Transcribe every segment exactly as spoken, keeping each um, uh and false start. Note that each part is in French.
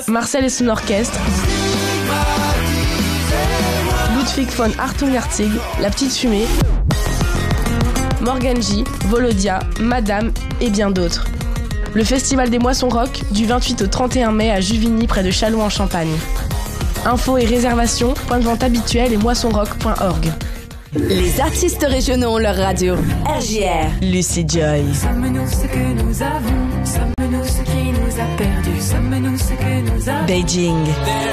Marcel et son orchestre, Ludwig von Hartung-Herzig, La Petite Fumée, Morgan J, Volodia, Madame et bien d'autres. Le Festival des Moissons Rock du vingt-huit au trente et un mai à Juvigny près de Châlons en Champagne. Infos et réservations, point de vente habituel et moisson rock point org. Les artistes régionaux ont leur radio. R J R. Lucy Joy. Sommes-nous ce que nous avons? Sommes-nous ce qui nous a perdus? Sommes-nous ce que nous avons? Beijing.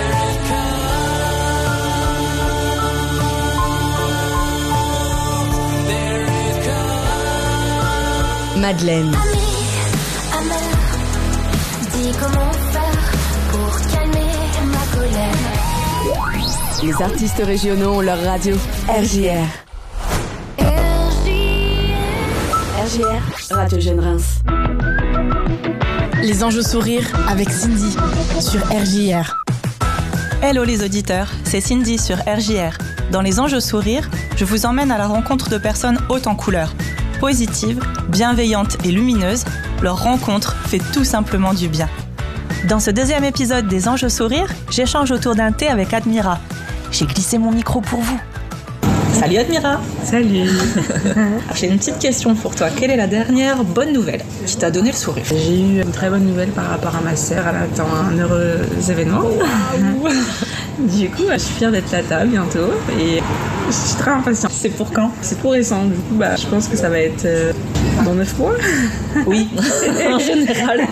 Madeleine. Ami, amère, dis comment faire pour calmer ma colère. Les artistes régionaux ont leur radio. R J R. R J R J R, Radio Jeune Reims. Les Anges au sourire avec Cindy sur R J R. Hello les auditeurs, c'est Cindy sur R J R. Dans Les Anges au sourire, je vous emmène à la rencontre de personnes hautes en couleurs. Positives, bienveillantes et lumineuses, leur rencontre fait tout simplement du bien. Dans ce deuxième épisode des Anges au sourire, j'échange autour d'un thé avec Admira. J'ai glissé mon micro pour vous. Salut Admira. Salut. J'ai une petite question pour toi. Quelle est la dernière bonne nouvelle qui t'a donné le sourire? J'ai eu une très bonne nouvelle par rapport à ma sœur. Elle attend un heureux événement. Wow. Du coup, je suis fière d'être là bientôt et je suis très impatiente. C'est pour quand? C'est tout récent. Du coup, bah, je pense que ça va être euh, dans neuf mois. Oui, en général.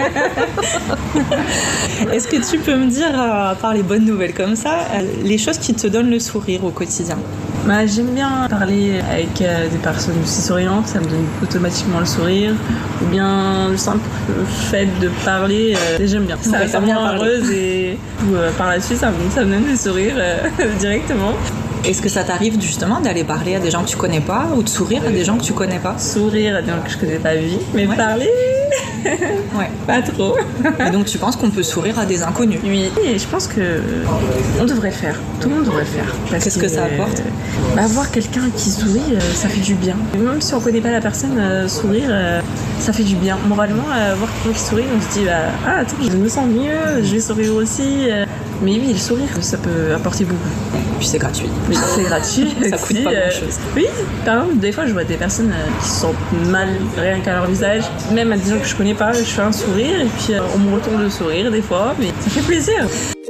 Est-ce que tu peux me dire, à part les bonnes nouvelles comme ça, les choses qui te donnent le sourire au quotidien? Bah, j'aime bien parler avec euh, des personnes aussi souriantes, ça me donne automatiquement le sourire. Ou bien le simple fait de parler, euh, j'aime bien. Ça, ouais, ça me rend heureuse et euh, par la suite, ça me, ça me donne le sourire euh, directement. Est-ce que ça t'arrive justement d'aller parler à des gens que tu connais pas ou de sourire à des gens que tu connais pas? Sourire à des gens que je connais pas vie, mais ouais. Parler, ouais, pas trop. Et donc tu penses qu'on peut sourire à des inconnus? Oui, et je pense que on devrait le faire. Tout le monde devrait le faire. Qu'est-ce que, que ça apporte? euh, bah, Voir quelqu'un qui sourit, euh, ça fait du bien. Et même si on connaît pas la personne, euh, sourire, euh, ça fait du bien. Moralement, euh, voir quelqu'un qui sourit, on se dit bah, ah attends, je me sens mieux, je vais sourire aussi. Euh, mais oui, le sourire, ça peut apporter beaucoup. Puis c'est gratuit. Oui, c'est gratuit. Ça coûte aussi, pas euh, grand-chose. Oui, par exemple, des fois, je vois des personnes euh, qui se sentent mal rien qu'à leur visage. Même à des gens que je connais pas, je fais un sourire et puis euh, on me retourne le sourire des fois, mais ça fait plaisir.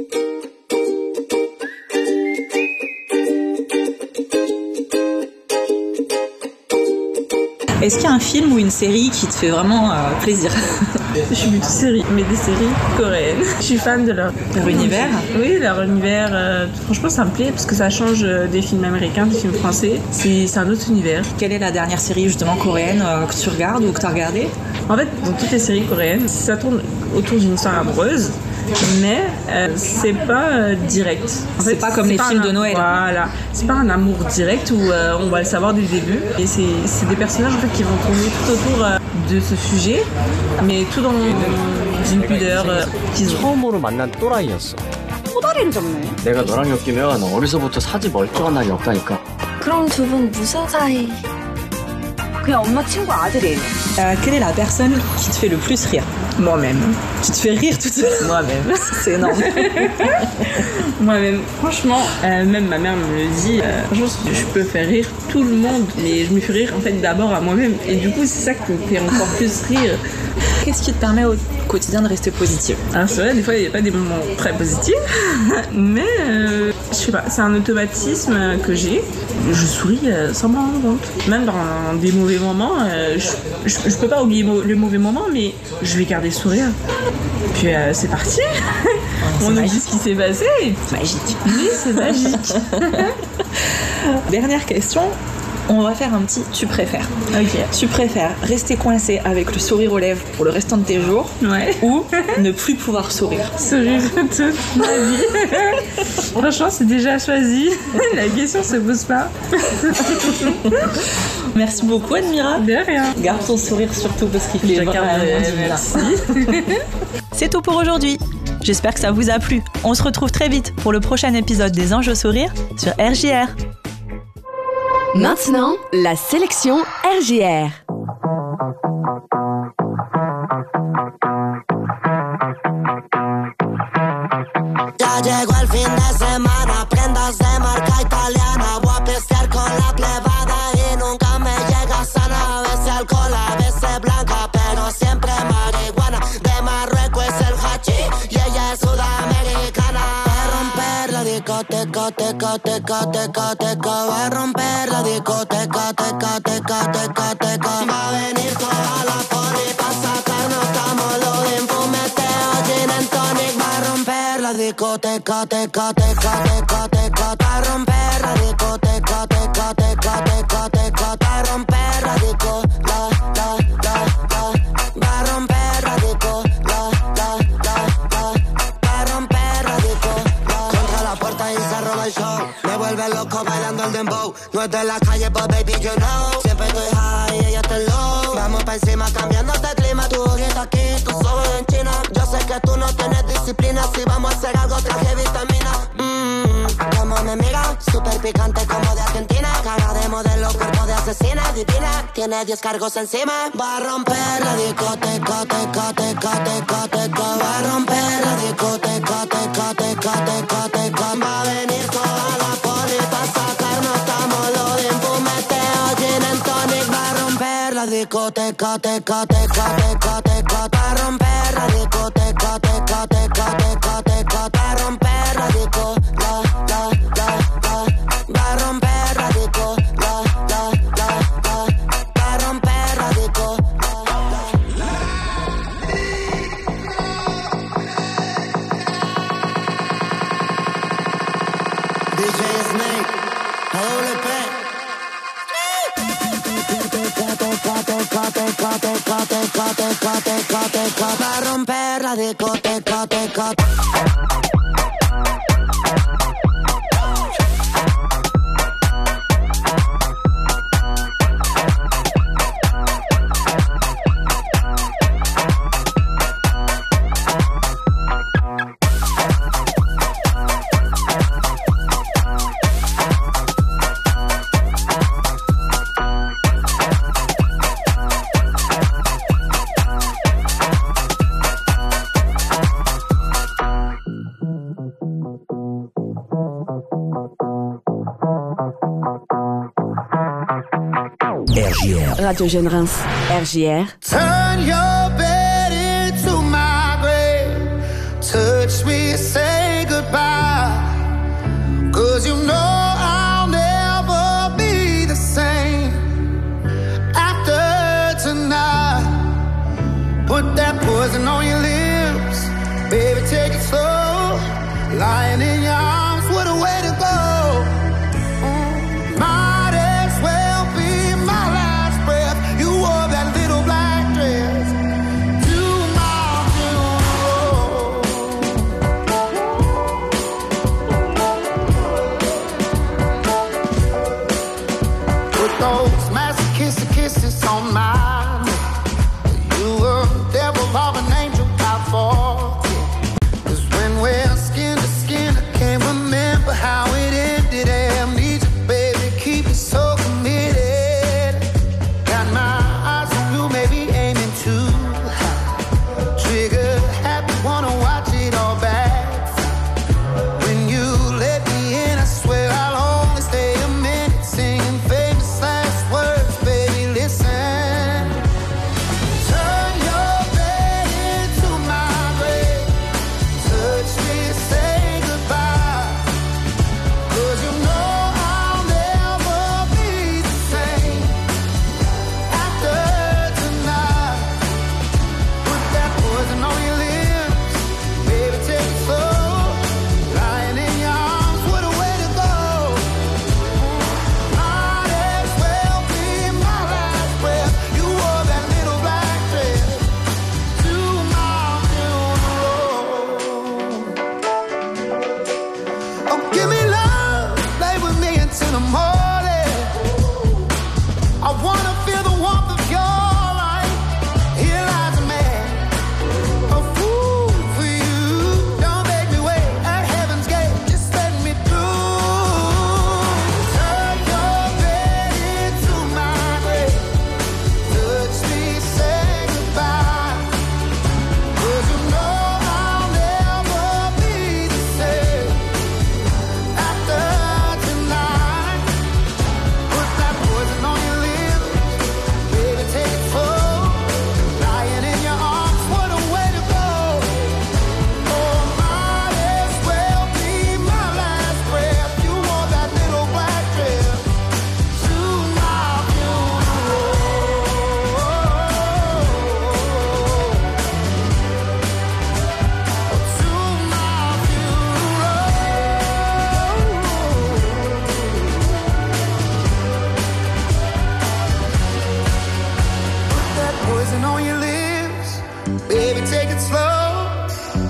Est-ce qu'il y a un film ou une série qui te fait vraiment euh, plaisir? Je suis plutôt série, mais des séries coréennes. Je suis fan de leur, leur univers. Oui, leur univers. Euh, franchement, ça me plaît parce que ça change des films américains, des films français. C'est, c'est un autre univers. Quelle est la dernière série justement coréenne euh, que tu regardes ou que tu as regardée? En fait, dans toutes les séries coréennes, ça tourne autour d'une histoire amoureuse. Mais euh, c'est pas euh, direct. En c'est fait, pas comme c'est les pas films un, de Noël. Voilà, c'est pas un amour direct où euh, on va le savoir dès le début. Et c'est, c'est des personnages en fait qui vont tourner tout autour euh, de ce sujet, mais tout dans une pudeur euh, qu'ils ont. 처음으로 만난 또라이였어. 또다리를 잡네. 내가 너랑 엮이면 어려서부터 사지 멀쩡한 날이 없다니까. 그럼 두 분 무슨 사이? 그냥 엄마 친구 아들이에요. Euh, quelle est la personne qui te fait le plus rire? Moi-même. Tu te fais rire toute seule? Moi-même. C'est énorme. Moi-même. Franchement, euh, même ma mère me le dit. Euh, franchement, je peux faire rire tout le monde, mais je me fais rire en fait d'abord à moi-même. Et du coup, c'est ça qui me fait encore plus rire. Qu'est-ce qui te permet au quotidien de rester positive? Alors c'est vrai, des fois il n'y a pas des moments très positifs, mais euh, je sais pas, c'est un automatisme que j'ai. Je souris euh, sans m'en rendre compte. Même dans des mauvais moments, euh, je, je, je peux pas oublier mo- le mauvais moment, mais je vais garder le sourire. Puis euh, c'est parti. C'est on magique. oublie ce qui s'est passé. Magique. Oui, c'est magique. Dernière question. On va faire un petit tu préfères. Ok. Tu préfères rester coincé avec le sourire aux lèvres pour le restant de tes jours, ouais, ou ne plus pouvoir sourire? Sourire toute ma vie. Franchement, c'est déjà choisi. La question se pose pas. Merci beaucoup, Admira. De rien. Garde ton sourire surtout parce qu'il fait vraiment du bien. Merci. C'est tout pour aujourd'hui. J'espère que ça vous a plu. On se retrouve très vite pour le prochain épisode des Anges au sourire sur R J R. Maintenant, la sélection R J R. llegó el fin de semana, prendas de marca italiana. Voy a pistear con la plebada y nunca me llega sana. A veces alcohol, a veces blanca, pero siempre marihuana. De Marruecos es el hachís y ella es sudamericana. Va a romper la discoteca, teca, teca, teca, teca. Va a romper la discoteca, teca, teca, teca, teca. Va a venir toda la poli pa' sacarnos camolo de fumeteo, gin and tonic. Va a romper la discoteca, teca, teca, teca, teca. Va a romper la discoteca, teca, teca, teca, teca. Va a romper la disco, la, la, la, la. Va a romper la disco, la, la, la, la. Va a romper la disco, la. Contra la puerta y se roba el show. Me vuelve loco bailando el dembow. No es de la calle, but baby, you know. Siempre estoy high y ella está low. Vamos pa' encima cambiando de clima. Tu ojito aquí, tus ojos en China. Yo sé que tú no tienes disciplina. Si vamos a hacer algo, traje vitamina. Mmm, como me mira, súper picante como de Argentina. Cara de modelo, cuerpo de asesina, divina. Tiene diez cargos encima. Va a romper la discoteca, teca, teca, teca, teca. Va a romper la discoteca, teca, teca, teca, teca. Va a venir toda la poli pa' sacarnos camolo de fumeteo, gin and tonic. Va a romper la discoteca, teca, teca, teca, teca. Va a romper la discoteca, teca, teca, teca, teca. Va a romper la disco, la, la, la, la. Va a romper la disco, la, la, la, la. Va a romper la disco, la, la, la. D J Snake, A W P. Va a romper la discoteca, teca. R J R. Radio Jeune Reims. R J R. Turn your bed into my grave. Touch me, say goodbye. Cause you know I'll never be the same after tonight. Put that poison on your lips. Baby, take it slow. Lying in your arms, what a way to go. Might as well be my last breath. You wore that little black dress to my funeral. Put those masochistic kisses on mine. You were the devil of an angel out for. Cause when we're skin to skin, I can't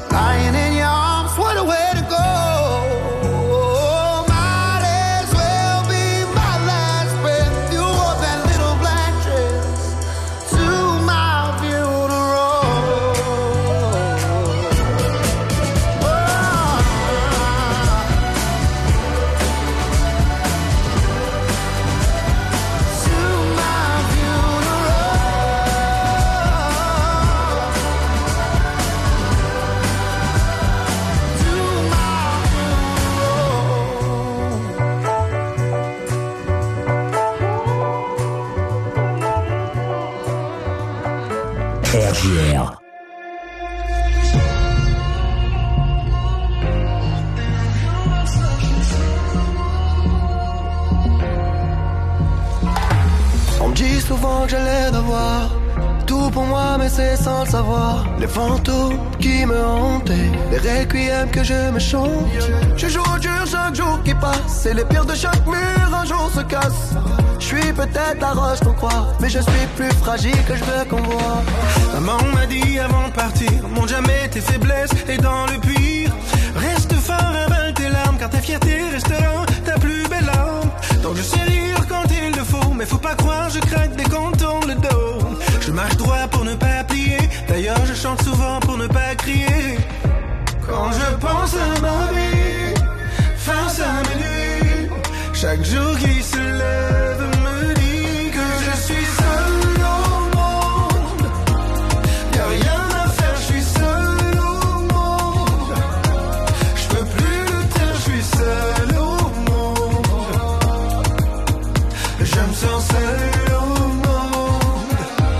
Lying in your arms, what a way to go. Might as well be my last breath. You wore that little black dress to my funeral. Oh. To my funeral. R J R. On me dit souvent que j'ai l'air d'avoir tout pour moi, mais c'est sans le savoir. Les fantômes qui me hantaient, les requiems que je me chante. Je joue au dur chaque jour qui passe, et les pierres de chaque mur un jour se cassent. Je suis peut-être la roche qu'on croit, mais je suis plus fragile que je veux qu'on voit. Maman m'a dit avant de partir, montre jamais tes faiblesses et dans le pire, reste fort, avale tes larmes, car ta fierté restera ta plus belle arme. Donc je sais rire quand il le faut, mais faut pas croire, je craque dès qu'on tourne le dos. Je marche droit pour ne pas plier, d'ailleurs je chante souvent pour ne pas crier. Quand je pense à ma vie, face à mes nuits, chaque jour qui se lève me dit que je suis seul au monde. Y'a rien à faire, je suis seul au monde. Je peux plus le taire, je suis seul au monde. Je me sens seul au monde.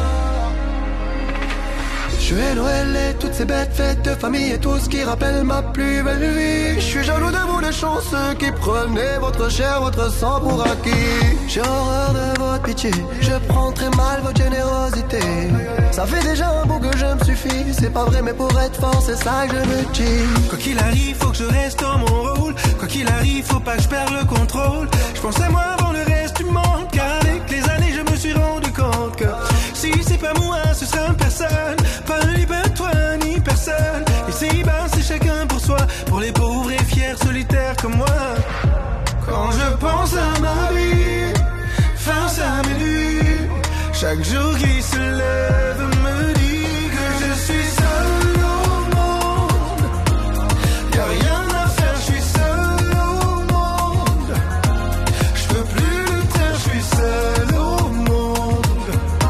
Je vais Noël et toutes ces bêtes fêtes de famille et tout ce qui rappelle ma plus belle vie. Je suis jaloux de vous les chanceux qui prenez votre chair, votre sang pour acquis. J'ai horreur de votre pitié, je prends très mal votre générosité. Ça fait déjà un bout que je me suffis, c'est pas vrai mais pour être fort c'est ça que je me dis. Quoi qu'il arrive, faut que je reste dans mon rôle. Quoi qu'il arrive, faut pas que je perde le contrôle. Je pense à moi avant le reste du monde, car avec les années je me suis rendu compte que si c'est pas moi, ce sera personne. Pas ni pas toi ni personne. Ici bas c'est chacun pour soi, pour les pauvres et fiers solitaires comme moi. Quand je pense à ma vie, face à mes nuits, chaque jour qui se lève me dit que je suis seul au monde. Y'a rien à faire, je suis seul au monde. Je peux plus le taire, je suis seul au monde.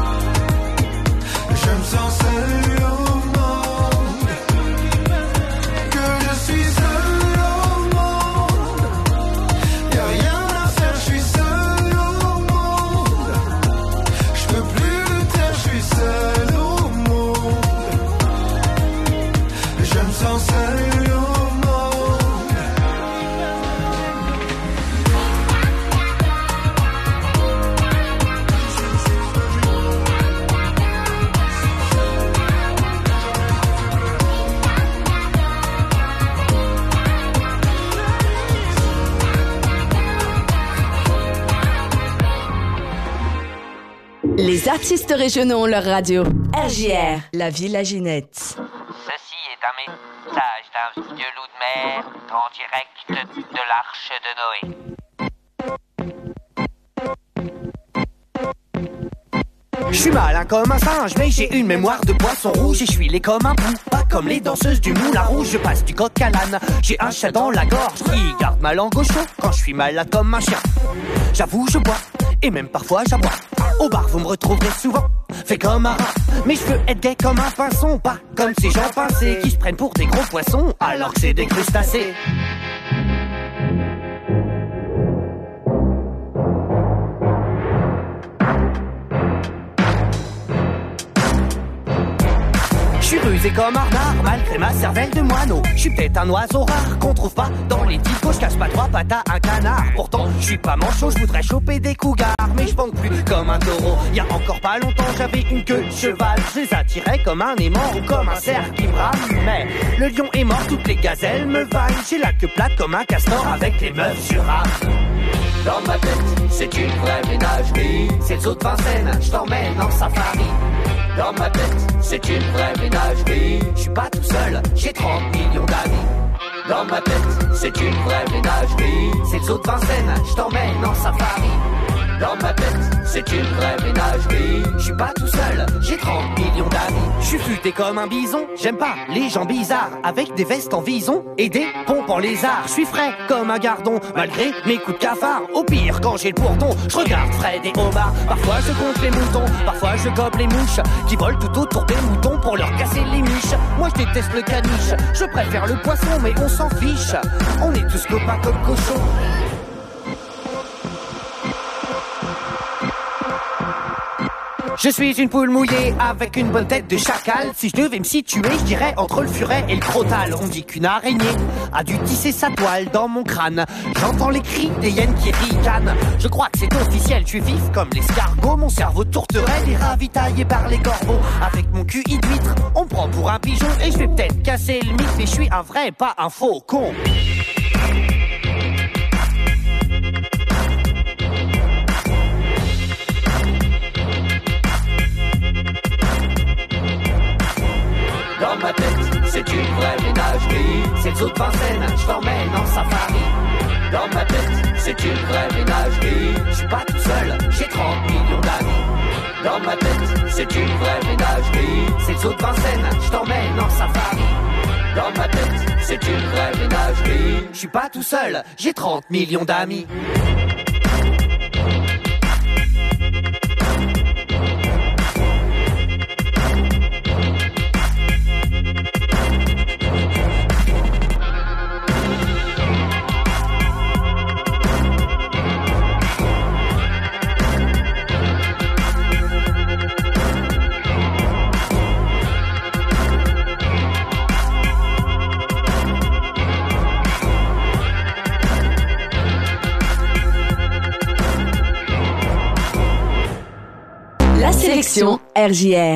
Je me sens seul au monde. Que je suis seul au monde. Y'a rien à faire, je suis seul au monde. Je peux plus le taire, je suis seul au monde. Je me sens seul au monde. Les artistes régionaux ont leur radio. R J R, la Villa Ginette. Ceci est un message d'un vieux loup de mer en direct de l'Arche de Noé. Je suis malin comme un singe, mais j'ai une mémoire de poisson rouge et je suis laid comme un pou. Pas comme les danseuses du Moulin Rouge, je passe du coq à l'âne. J'ai un chat dans la gorge qui garde ma langue au chaud quand je suis malade comme un chien. J'avoue, je bois et même parfois j'aboie. Au bar, vous me retrouverez souvent fait comme un rat. Mais je veux être gay comme un pinson, pas comme ces gens pincés qui se prennent pour des gros poissons alors que c'est des crustacés. Je suis rusé comme un renard, malgré ma cervelle de moineau. Je suis peut-être un oiseau rare qu'on trouve pas dans les discos. Je casse pas trois pattes à un canard. Pourtant, je suis pas manchot, je voudrais choper des cougars. Mais je bande plus comme un taureau. Y a encore pas longtemps, j'avais une queue de cheval. Je les attirais comme un aimant ou comme un cerf qui brame. Mais le lion est mort, toutes les gazelles me vaillent. J'ai la queue plate comme un castor avec les meufs sur rame. Dans ma tête, c'est une vraie ménagerie. C'est le zoo de Vincennes, je t'emmène en safari. Dans ma tête, c'est une vraie ménagerie. Je suis pas tout seul, j'ai trente millions d'amis. Dans ma tête, c'est une vraie ménagerie. C'est le zoo de Vincennes, je t'emmène en safari. Dans ma tête, c'est une vraie ménagerie. Je suis pas tout seul, j'ai trente millions d'amis. Je suis futé comme un bison, j'aime pas les gens bizarres. Avec des vestes en vison et des pompes en lézard. Je suis frais comme un gardon, malgré mes coups de cafard. Au pire, quand j'ai le bourdon, je regarde Fred et Omar. Parfois je compte les moutons, parfois je gobe les mouches qui volent tout autour des moutons pour leur casser les miches. Moi je déteste le caniche, je préfère le poisson mais on s'en fiche. On est tous copains comme cochons. Je suis une poule mouillée avec une bonne tête de chacal. Si je devais me situer, je dirais entre le furet et le crotal. On dit qu'une araignée a dû tisser sa toile dans mon crâne. J'entends les cris des hyènes qui ricanent. Je crois que c'est officiel, je suis vif comme l'escargot. Mon cerveau tourterelle est ravitaillé par les corbeaux. Avec mon Q I d'huître, on me prend pour un pigeon. Et je vais peut-être casser le mythe, mais je suis un vrai, pas un faux con. Dans ma tête, c'est une vraie ménagerie. C'est le zoo de Vincennes, je t'emmène en safari. Dans ma tête, c'est une vraie ménagerie. Je suis pas tout seul, j'ai trente millions d'amis. Dans ma tête, c'est une vraie ménagerie. C'est le zoo de Vincennes, je t'emmène en safari. Dans ma tête, c'est une vraie ménagerie. Je suis pas tout seul, j'ai trente millions d'amis. La sélection R J R.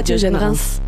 Radio Jeune Reims.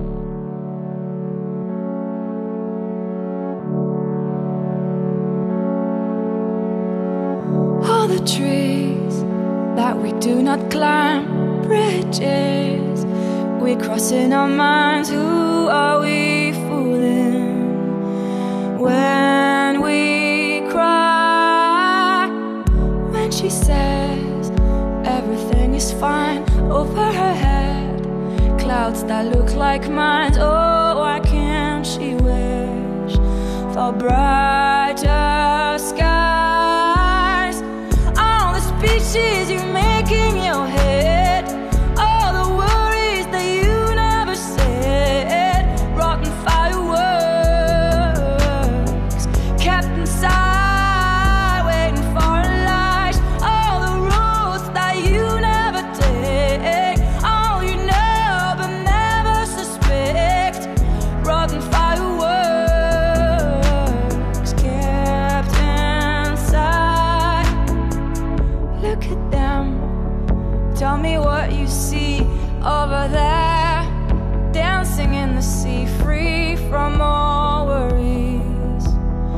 All the trees that we do not climb, bridges we cross in our minds. Who are we fooling when we cry? When she says everything is fine over her head, clouds that look like mine. Oh, why can't she wish for brighter skies? All the speeches you make in your head, all the worries that you never said, rotten fireworks kept inside, waiting for a light. All the roads that you never take, all you know but never suspect, rotten fireworks kept inside. Look at them, tell me what you see over there, dancing in the sea, free from all worries,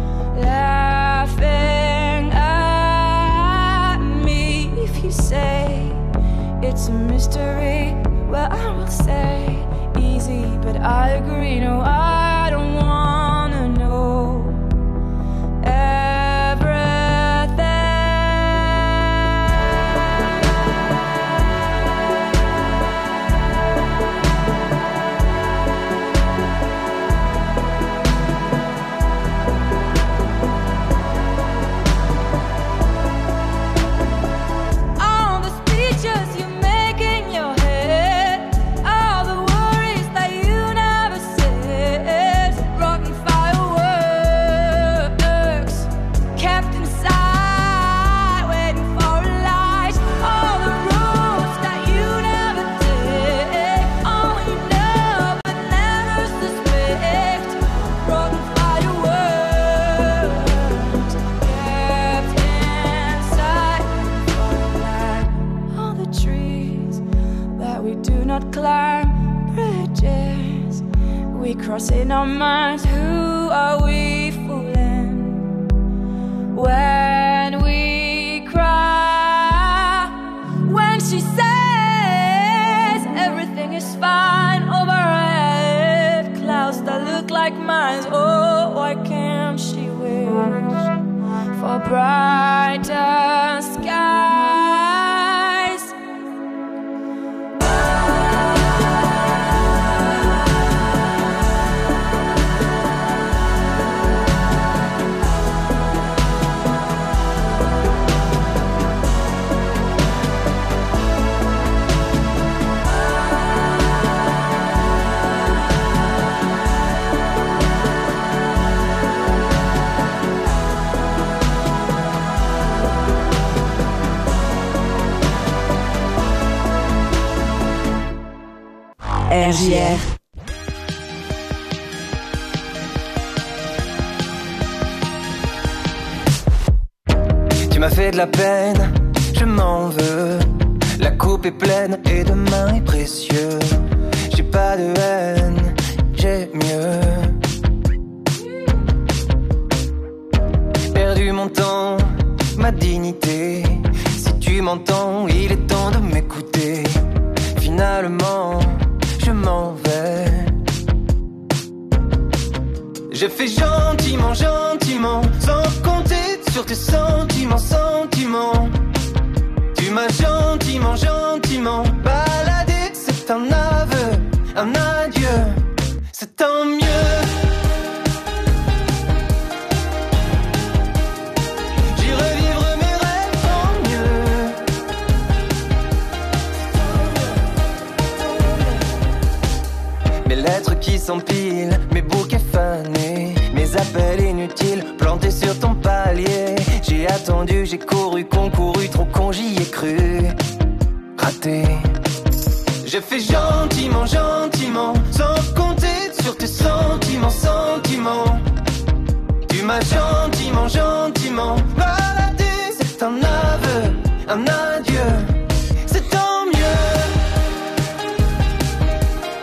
laughing at me. If you say it's a mystery, well, I will say easy, but I agree. No, I don't wanna know all the speeches you make in your head, all the worries that you never said, rotten fireworks kept inside, waiting for a light. All the roads that you never take, all you know but never suspect, rotten fireworks kept inside for a light. All the trees that we do not climb, bridges we cross in our minds. Who are we fooling when we cry? When she says everything is fine over her head, clouds that look like mine. Oh, why can't she wish for brighter skies? R J R. Tu m'as fait de la peine, je m'en veux. La coupe est pleine et demain est précieux. J'ai pas de haine, j'ai mieux. Perdu mon temps, ma dignité. Si tu m'entends, il est temps de m'écouter. Finalement, je m'en vais. Je fais gentiment, gentiment, sans compter sur tes sentiments, sentiments. Tu m'as gentiment, gentiment baladé. C'est un aveu, un adieu, c'est tant mieux. J'irai vivre mes rêves tant mieux. Mes lettres qui s'empilent, mes bouquets fanés, mes appels inutiles plantés sur ton palier. J'ai attendu, j'ai couru, concouru, trop con, j'y ai cru. Raté. Je fais gentiment, gentiment, sans compter sur tes sentiments, sentiments. Tu m'as gentiment, gentiment baladé. C'est un aveu, un adieu, c'est tant mieux.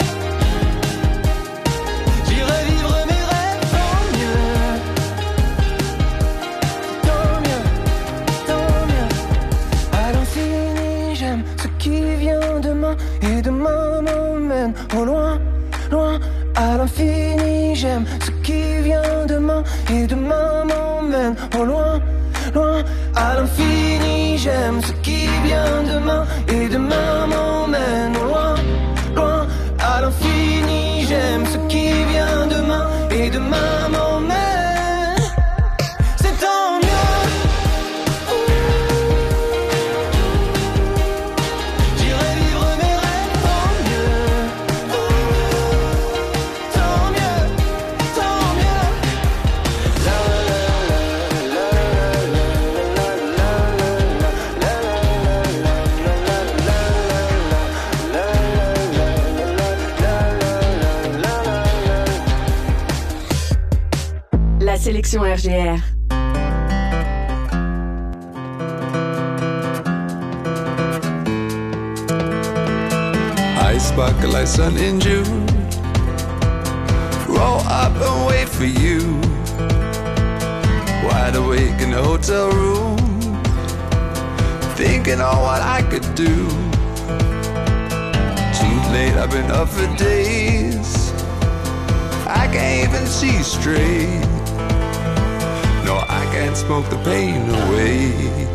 loin, à l'infini. J'aime ce qui vient demain et demain m'emmène au loin, loin, à l'infini. J'aime ce qui vient demain et demain m'emmène au loin, loin, à l'infini. J'aime ce qui vient demain et demain m'emmène. C'est tant mieux. J'irai vivre mes rêves. Tant mieux. Tant mieux. Tant mieux. La la la la La sélection R G R. I sparkle like sun in June. Roll up and wait for you. Wide awake in the hotel room, thinking on what I could do. Too late, I've been up for days. I can't even see straight. No, I can't smoke the pain away.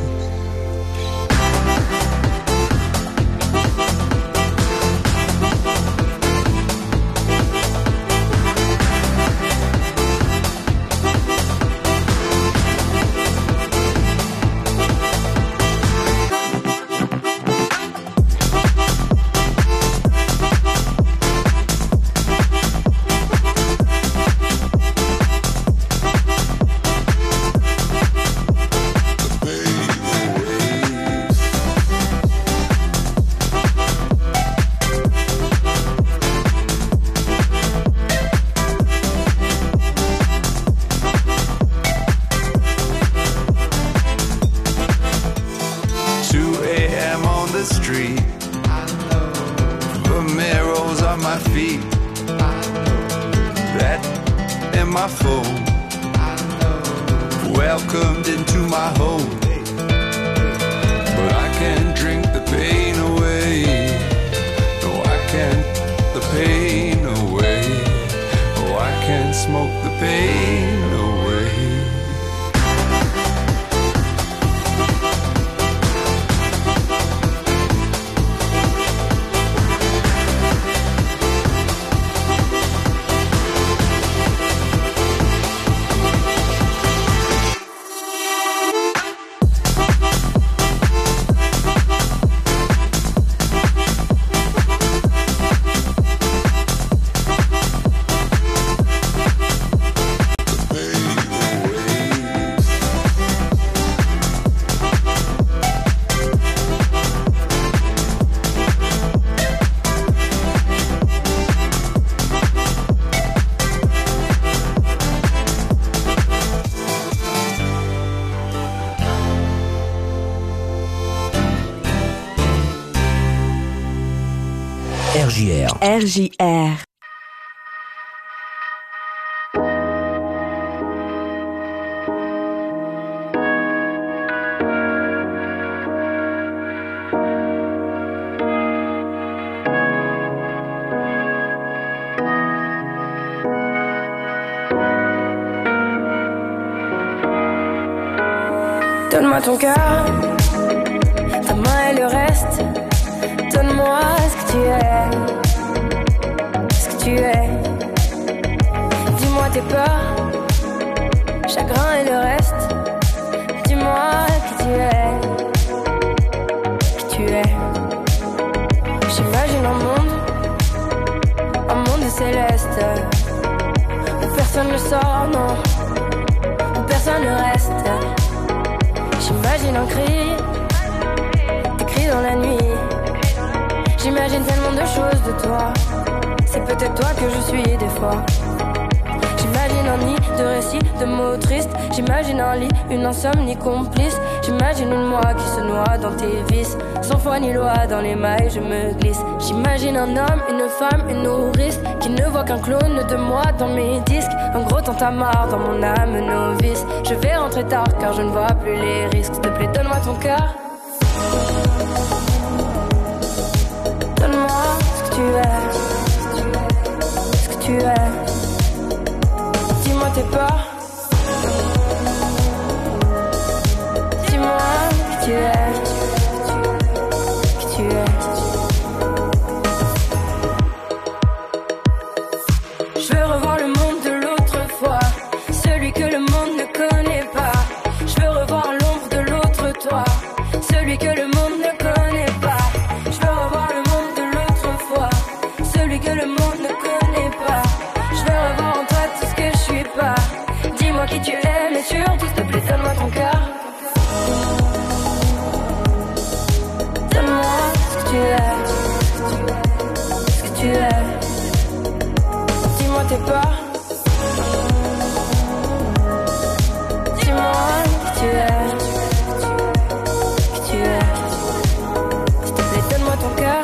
R J R. R J R. Donne-moi ton cœur, ta main et le reste. Donne-moi ce que tu es, ce que tu es. Dis-moi tes peurs, chagrin et le reste. Dis-moi qui tu es, qui tu es. J'imagine un monde, un monde céleste, où personne ne sort, non, où personne ne reste. J'imagine un cri, écrit dans la nuit. J'imagine tellement de choses de toi. C'est peut-être toi que je suis des fois. J'imagine un nid de récits, de mots tristes. J'imagine un lit, une insomnie complice. J'imagine une moi qui se noie dans tes vices. Sans foi ni loi, dans les mailles je me glisse. J'imagine un homme, une femme, une nourrice qui ne voit qu'un clone de moi dans mes disques. Un gros tintamarre dans mon âme novice. Je vais rentrer tard car je ne vois plus les risques. S'il te plaît, donne-moi ton cœur. Donne-moi ce que tu es. tu es. Dis-moi tes peurs. Dis-moi qui tu es. Qui tu es. Je veux revoir le monde de l'autre fois, celui que le monde ne connaît pas. Je veux revoir l'ombre de l'autre toi, celui que le monde ne connaît pas. Je veux revoir le monde de l'autre fois, celui que le monde ne connaît pas. Je veux revoir en toi tout ce que je suis pas. Dis-moi qui tu es, mais surtout s'il te plaît donne-moi ton cœur. Donne-moi ce que tu es, ce que tu es. Dis-moi tes peurs. Dis-moi qui tu es, qui tu es. S'il te plaît, donne-moi ton cœur.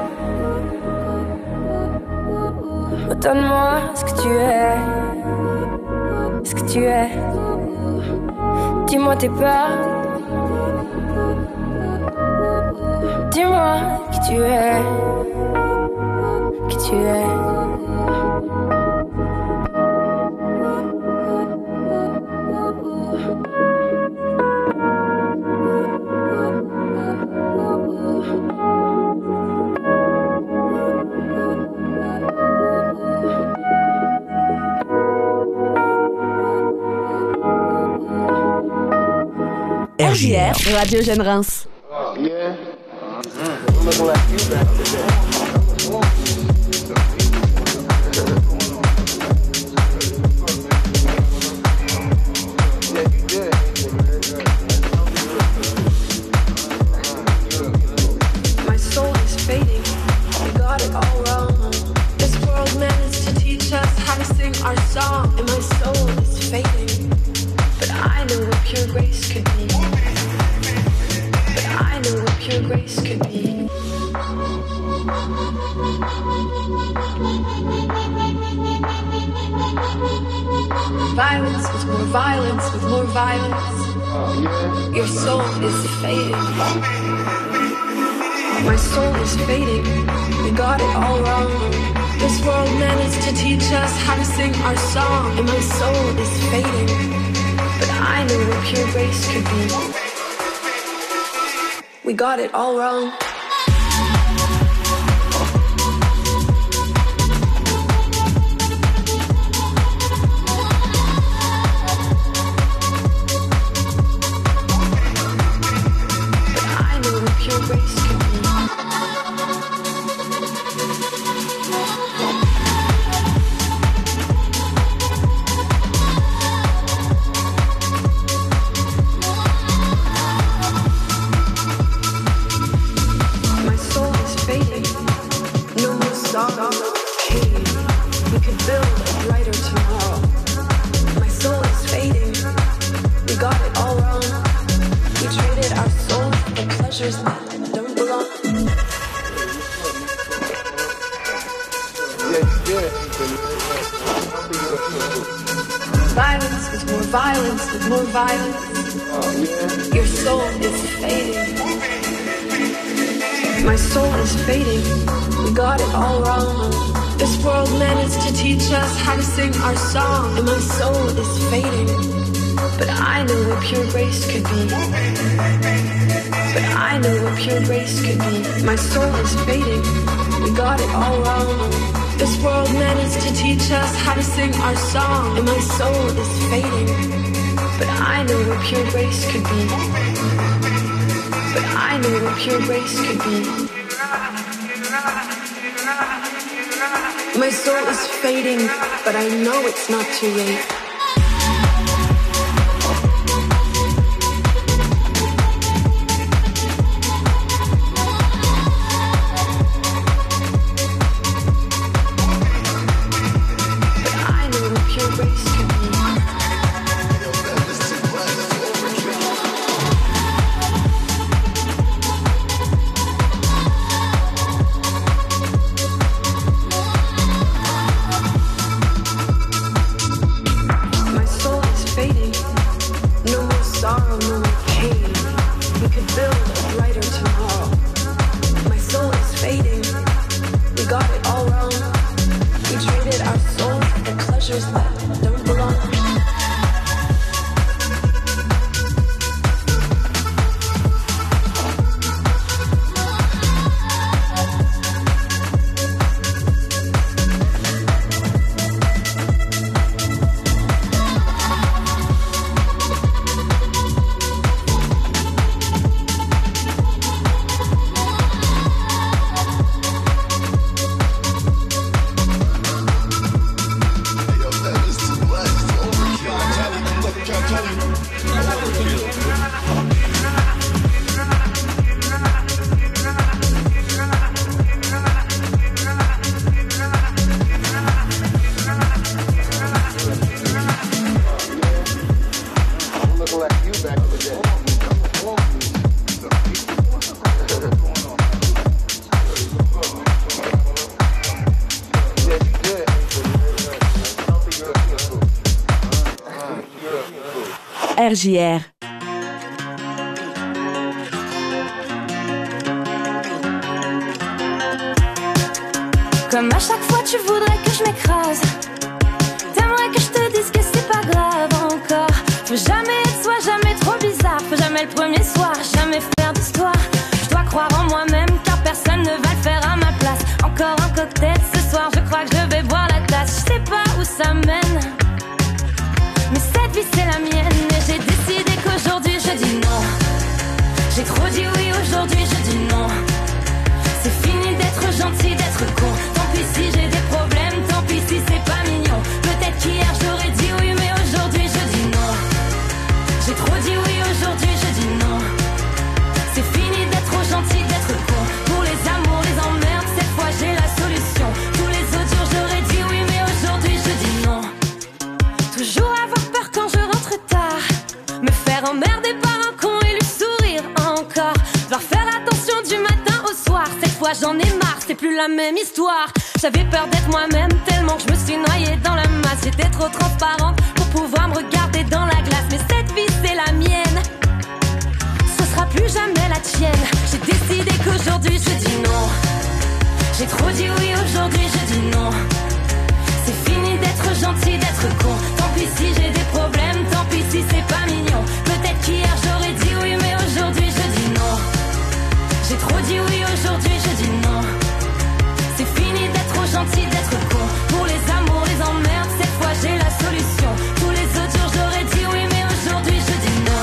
Donne-moi ce que tu es, ce que tu es. Dis-moi tes peurs. Dis-moi qui tu es, qui tu es. R J R, Radio Jeune Reims. Yeah. My soul is fading, we got it all wrong. This world managed to teach us how to sing our song, and my soul is fading. But I know what pure grace could be. But I know what pure grace could be. Violence with more violence with more violence. Your soul is fading. My soul is fading. We got it all wrong. This world managed to teach us how to sing our song, and my soul is fading. But I know what pure grace could be. We got it all wrong. But I know what pure grace could be. My soul is fading. No more sorrow, pain. We could build a brighter tomorrow. My soul is fading. We got it all wrong. We traded our souls for pleasures that don't belong. Violence with more violence with more violence. Your soul is fading. My soul is fading. We got it all wrong. This world managed to teach us how to sing our song, and my soul is fading. But I know what pure grace could be. But I know what pure grace could be. My soul is fading. We got it all wrong. This world managed to teach us how to sing our song, and my soul is fading. But I know what pure grace could be. But I know what pure grace could be. My soul is fading, but I know it's not too late. But I know what pure grace could be. R J R. Comme à chaque fois tu voudrais que je m'écrase, t'aimerais que je te dise que c'est pas grave encore. Faut jamais être soi, jamais trop bizarre. Faut jamais le premier soir, jamais faire d'histoire. Je dois croire en moi-même car personne ne va le faire à ma place. Encore un cocktail ce soir, je crois que je vais boire la tasse. Je sais pas où ça mène, mais cette vie c'est la mienne. Et j'ai décidé qu'aujourd'hui je dis non. J'ai trop dit oui, aujourd'hui je dis non. C'est fini d'être gentil, d'être con. Tant pis si j'ai des problèmes, tant pis si c'est pas mignon. Peut-être qu'hier j'aurais dit oui, mais aujourd'hui je dis non. J'ai trop dit oui, aujourd'hui je dis non. C'est fini d'être trop gentil, d'être con. Pour les amours, les emmerdes, cette fois j'ai la solution. Tous les autres jours j'aurais dit oui, mais aujourd'hui je dis non. Toujours avoir peur quand je rentre tard, me faire emmerder par un con et lui sourire encore. Devoir faire attention du matin au soir. Cette fois j'en ai marre, c'est plus la même histoire. J'avais peur d'être moi-même tellement que je me suis noyée dans la masse. J'étais trop transparente pour pouvoir me regarder dans la glace. Mais cette vie c'est la mienne, ce sera plus jamais la tienne. J'ai décidé qu'aujourd'hui je dis non. J'ai trop dit oui, aujourd'hui je dis non. C'est fini d'être gentil, d'être con. Tant pis si j'ai des problèmes, tant pis si c'est pas mignon. Peut-être qu'hier j'aurais dit oui, mais aujourd'hui je dis non. J'ai trop dit oui, aujourd'hui je dis non. C'est fini d'être trop gentil, d'être con. Pour les amours, les emmerdes, cette fois j'ai la solution. Tous les autres jours j'aurais dit oui, mais aujourd'hui je dis non.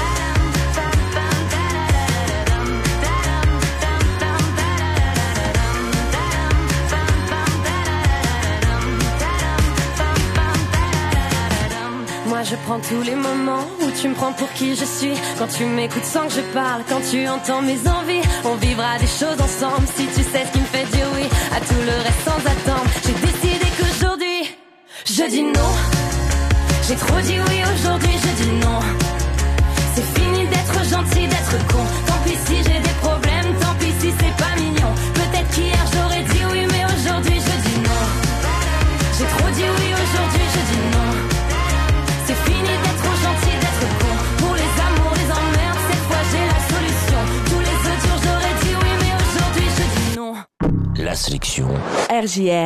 Moi je prends tous les moments où tu me prends pour qui je suis. Quand tu m'écoutes sans que je parle, quand tu entends mes envies. On vivra des choses ensemble si tu sais ce qui me fait dire oui à tout le reste sans attendre. J'ai décidé qu'aujourd'hui je dis non. J'ai trop dit oui, aujourd'hui je dis non. C'est fini d'être gentil, d'être con. Tant pis si j'ai des problèmes, tant pis si c'est pas mignon. Peut-être qu'hier j'aurais dit oui, mais aujourd'hui je dis non. J'ai trop dit oui, aujourd'hui je dis non. C'est fini d'être trop gentil, d'être con. Pour les amours, les emmerdes, cette fois j'ai la solution. Tous les autres jours j'aurais dit oui, mais aujourd'hui je dis non. La sélection R J R.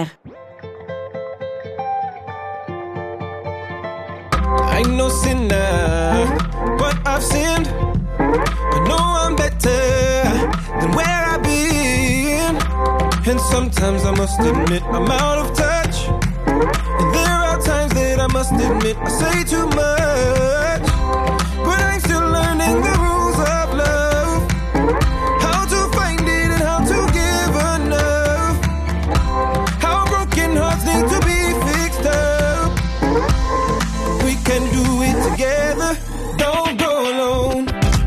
I ain't no sinner, but I've sinned. I know I'm better than where I've been. And sometimes I must admit I'm out of touch. And there are times that I must admit I say too much. But I'm still learning the rules of love. How to find it and how to give enough. How broken hearts need to be fixed up. We can do it together. Don't go alone.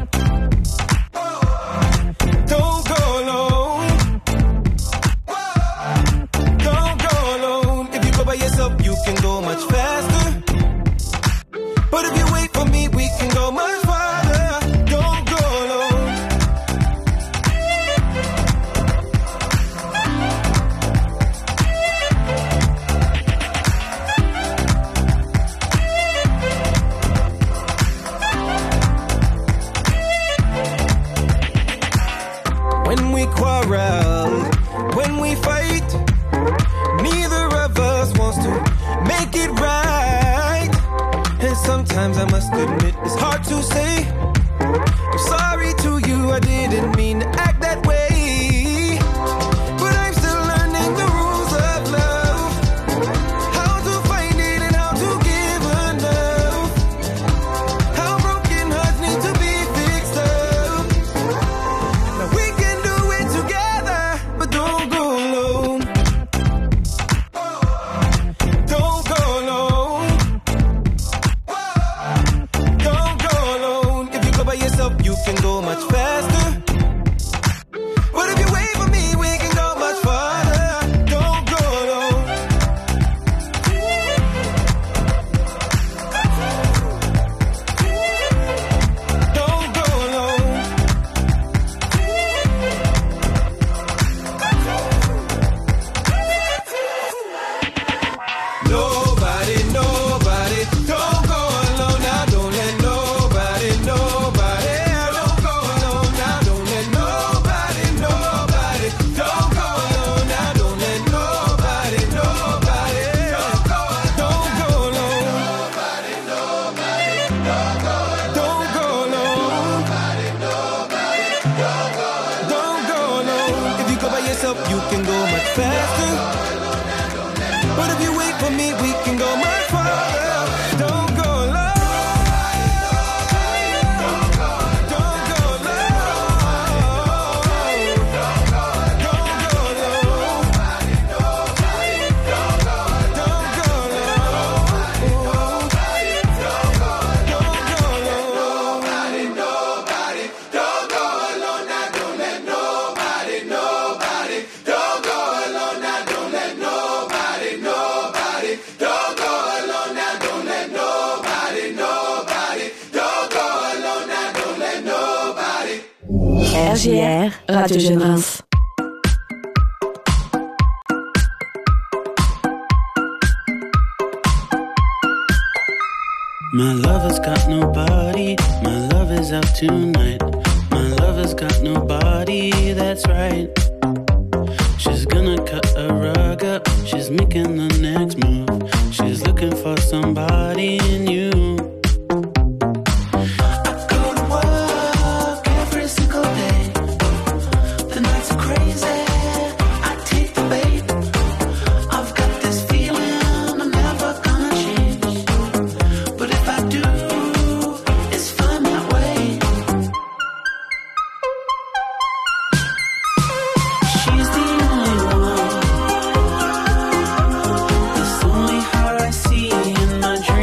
Don't go alone. Don't go alone. If you go by yourself, you can go much faster. But if you wait for me, we can go much farther. Don't go alone. When we quarrel, when we fight, neither of us wants to make it right. Sometimes I must admit it's hard to say I'm sorry to you, I didn't mean to act that way. But I'm still learning the rules of love, how to find it and how to give enough, how broken hearts need to be fixed up. Now we can do it together, but don't go alone. Don't go alone. Don't go alone. If you go by yourself, you can go much faster. But if you wait for me, we can go much farther. Don't go alone. Don't go alone. Nobody, nobody, don't go alone now. Don't let nobody, nobody, don't go alone now. Don't let nobody, nobody, don't go alone now. Don't let nobody, nobody, don't go, don't go alone. Nobody, nobody, don't go alone. Don't go alone. Nobody, nobody, don't go alone. Don't go alone. If you go by yourself, you can go much faster. But if you wait for me, we can go much farther. Don't go alone. Don't go alone. Don't go alone. Don't go alone. Don't go alone. Don't go alone. Don't go alone. Now don't let nobody, nobody, don't go alone. Now don't let nobody, nobody, don't go alone. Now don't let nobody, nobody, don't go alone. Now don't let nobody. R J R, Radio Jeune Reims. My lover's got nobody, my love is out tonight. My lover's got nobody, that's right. She's gonna cut a rug up, she's making the next move. She's looking for somebody new. I go to work every single day. The nights are crazy, I take the bait. I've got this feeling I'm never gonna change. But if I do, it's fine that way. She's the only one. It's only her I see in my dreams.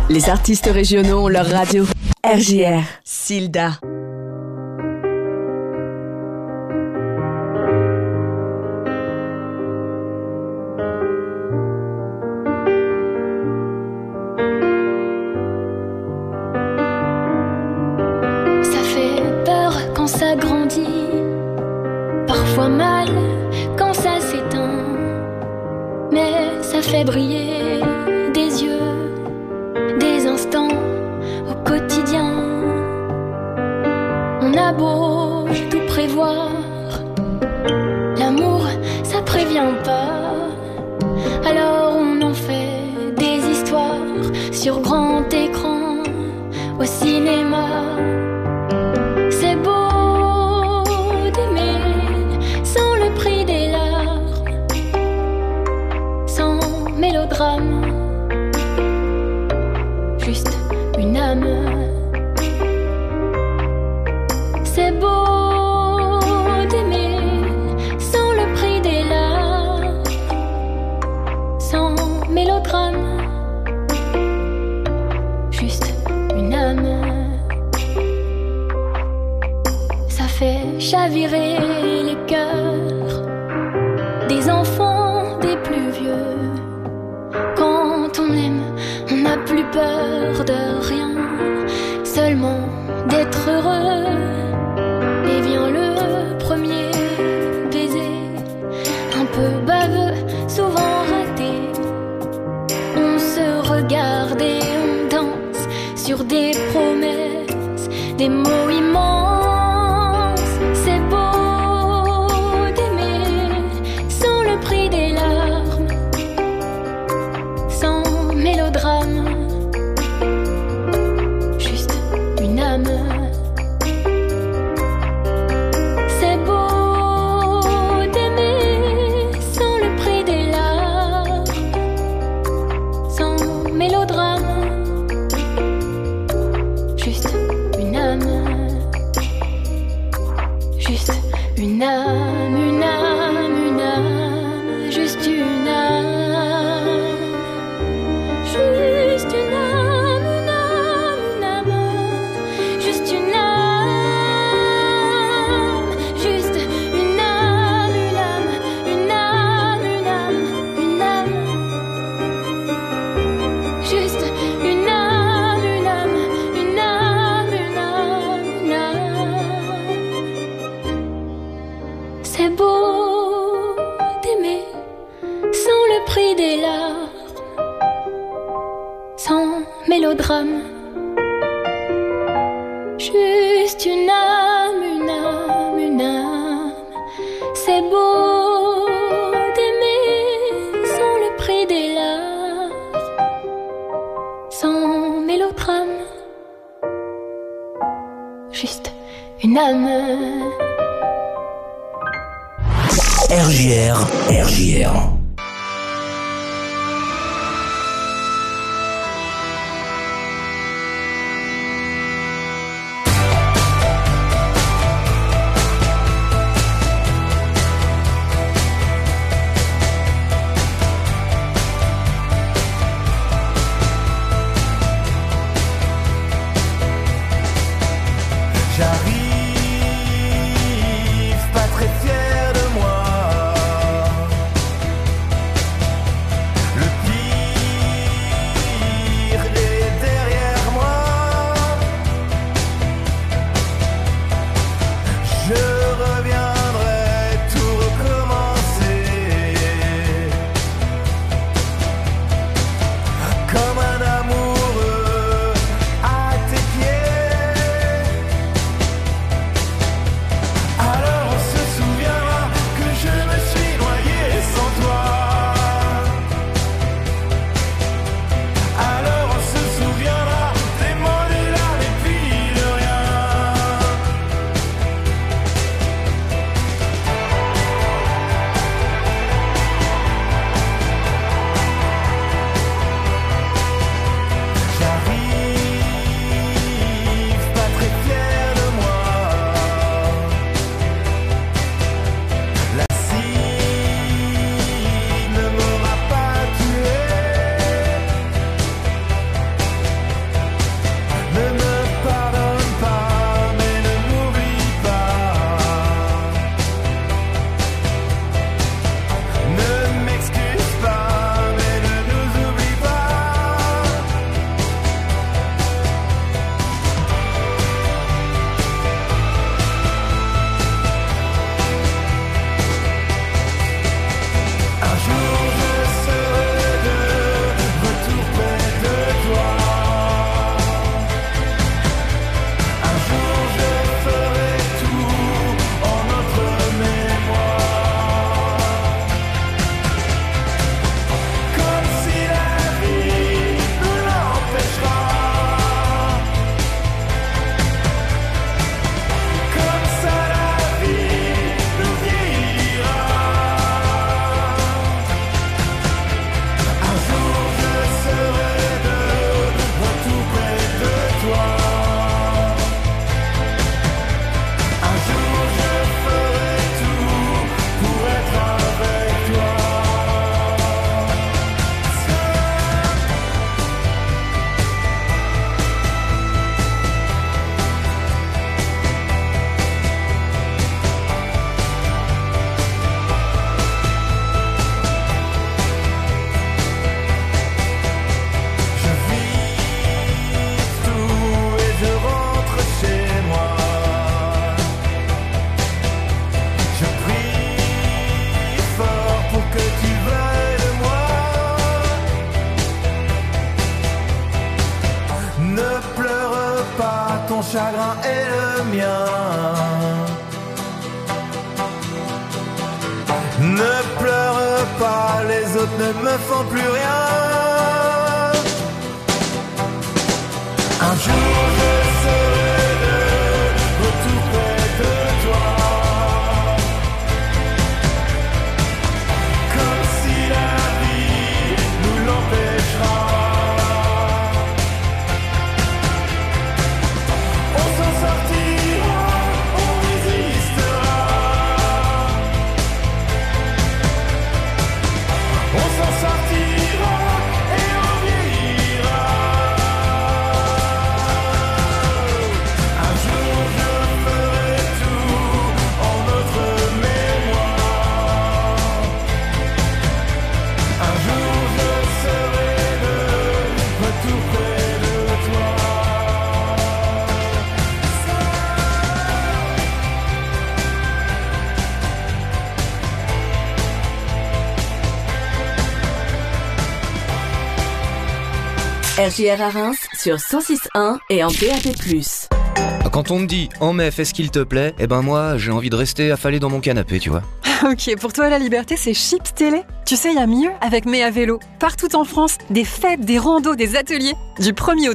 Les artistes régionaux ont leur radio. R J R. Silda. Ça fait peur quand ça grandit, parfois mal quand ça s'éteint, mais ça fait briller des yeux, des instants au quotidien. On a beau tout prévoir, l'amour ça prévient pas, alors on en fait des histoires sur grand écran, au cinéma. C'est beau d'aimer sans le prix des larmes, sans mélodrame, juste une âme. C'est beau d'aimer sans le prix des larmes, sans mélodrame, juste une âme. Ça fait chavirer les cœurs des enfants, des plus vieux. Quand on aime, on n'a plus peur de rien, seulement d'être heureux. Et vient le premier baiser, un peu baveux, souvent raté. On se regarde et on danse sur des promesses, des mots immenses. C'est beau d'aimer sans le prix des larmes, sans mélodrame, juste une âme. C'est beau d'aimer sans le prix des larmes, sans mélodrame, juste une âme, juste une âme, une âme, une âme, juste une âme, juste une âme, une âme, une âme, juste une âme, juste une âme, une âme, une âme, une âme, une âme, juste une âme, une âme, une âme, une âme, une âme. C'est beau d'aimer sans le prix des larmes, sans mélodrame, juste une âme, une âme, une âme. C'est beau d'aimer sans le prix des larmes, sans mélodrame, juste une âme. R J R, R J R. J'arrive, pas très fier de moi. son chagrin et le mien. Ne pleure pas, les autres ne me font plus rien. Un jour je serai de retour près de toi, comme si la vie nous l'empêchera. On s'en sortira, on résistera. On s'en sortira et on vieillira. Un jour je ferai tout en notre mémoire. Un jour je serai de retour près de toi. R J R à Reims sur cent six point un et en D A B plus. Quand on me dit « en mai, fais ce qu'il te plaît », eh ben moi, j'ai envie de rester affalé dans mon canapé, tu vois. Ok, pour toi la liberté c'est Chips Télé. Tu sais, il y a mieux avec Mai à vélo. Partout en France, des fêtes, des randos, des ateliers. Du premier au